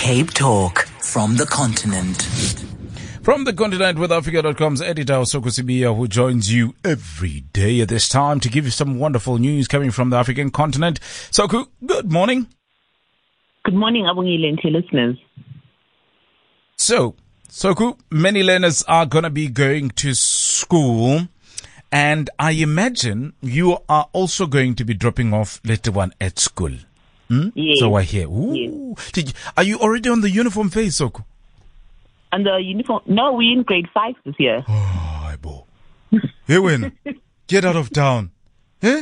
Cape Talk from the continent. From the continent with Africa.com's editor Soko Sibiya, who joins you every day at this time to give you some wonderful news coming from the African continent. Soko, good morning. Good morning, Abongile and to listeners. So, Soko, many learners are going to be going to school, and I imagine you are also going to be dropping off little one at school. Yes. So I hear. Ooh. Yes. Are you already on the uniform phase, Soko? And the uniform? No, we're in grade 5 this year. Oh, Ibo. Hey, when? Get out of town. Eh?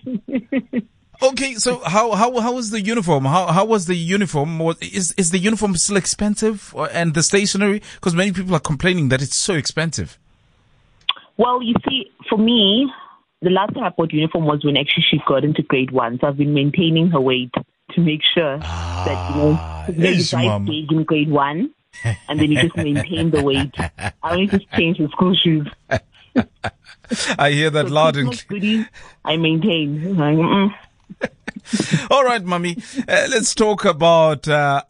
Okay, so how was the uniform? How was the uniform? Is the uniform still expensive, and the stationery? Because many people are complaining that it's so expensive. Well, you see, for me, the last time I bought uniform was when actually she got into grade 1. So I've been maintaining her weight to make sure that, you buy big in grade 1 and then you just maintain the weight. I only just change the school shoes. I hear that loud and clear. I maintain. All right, Mommy. Let's talk about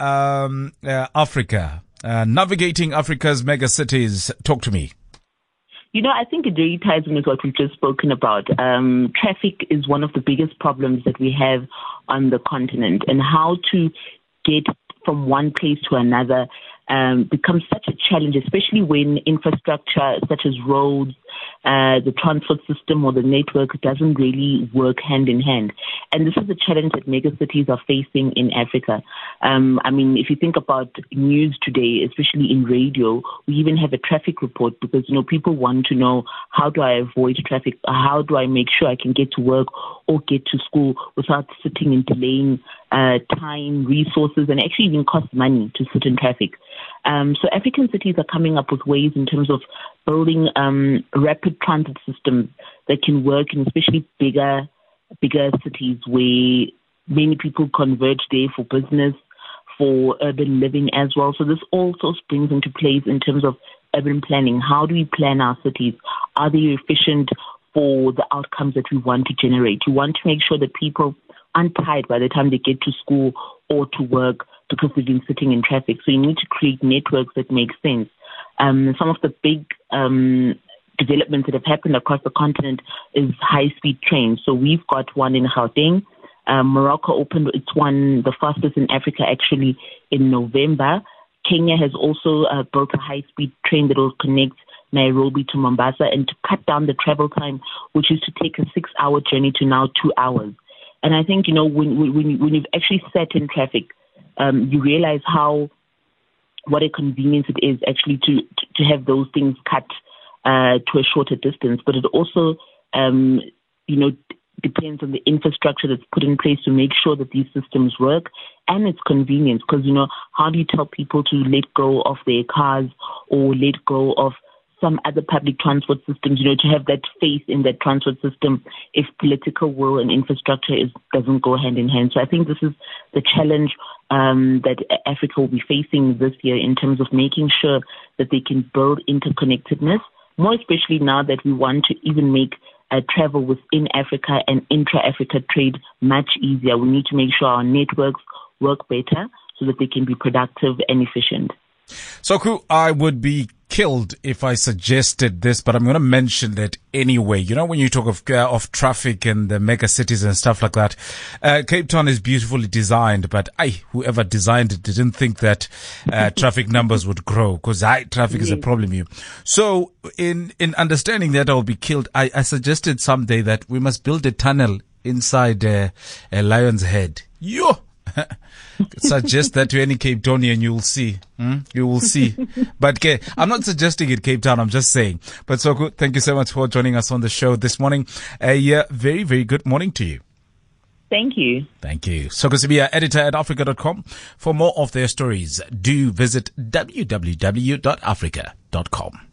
Africa. Navigating Africa's mega cities. Talk to me. I think it really ties in with what we've just spoken about. Traffic is one of the biggest problems that we have on the continent, and how to get from one place to another becomes such a challenge, especially when infrastructure such as roads, the transport system or the network doesn't really work hand in hand. And this is a challenge that megacities are facing in Africa. If you think about news today, especially in radio, we even have a traffic report because, people want to know, how do I avoid traffic? How do I make sure I can get to work or get to school without sitting and delaying time, resources, and actually even cost money to sit in traffic. So African cities are coming up with ways in terms of building rapid transit systems that can work in especially bigger cities where many people converge there for business, for urban living as well. So this also springs into place in terms of urban planning. How do we plan our cities? Are they efficient for the outcomes that we want to generate? We want to make sure that people aren't tired by the time they get to school or to work because they've been sitting in traffic. So you need to create networks that make sense. Some of the big developments that have happened across the continent is high-speed trains. So we've got one in Gauteng. Morocco opened its one, the fastest in Africa actually, in November. Kenya has also built a high-speed train that will connect Nairobi to Mombasa, and to cut down the travel time, which used to take a 6-hour journey, to now 2 hours. And I think, when you've actually sat in traffic, you realize what a convenience it is actually to have those things cut to a shorter distance. But it also, depends on the infrastructure that's put in place to make sure that these systems work, and it's convenience. Because, how do you tell people to let go of their cars or let go of some other public transport systems, to have that faith in that transport system if political will and infrastructure doesn't go hand in hand. So I think this is the challenge that Africa will be facing this year in terms of making sure that they can build interconnectedness, more especially now that we want to even make travel within Africa and intra-Africa trade much easier. We need to make sure our networks work better so that they can be productive and efficient. Soko, I would be killed if I suggested this, but I'm going to mention it anyway. When you talk of traffic and the mega cities and stuff like that, Cape Town is beautifully designed, but whoever designed it didn't think that traffic numbers would grow, because traffic is a problem. So in understanding that I'll be killed, I suggested someday that we must build a tunnel inside a lion's head. Suggest that to any Cape Townian, you will see. You will see. But I'm not suggesting it, Cape Town. I'm just saying. But Soko, thank you so much for joining us on the show this morning. Very, very good morning to you. Thank you. Thank you. Soko Sibiya, editor at Africa.com. For more of their stories, do visit www.africa.com.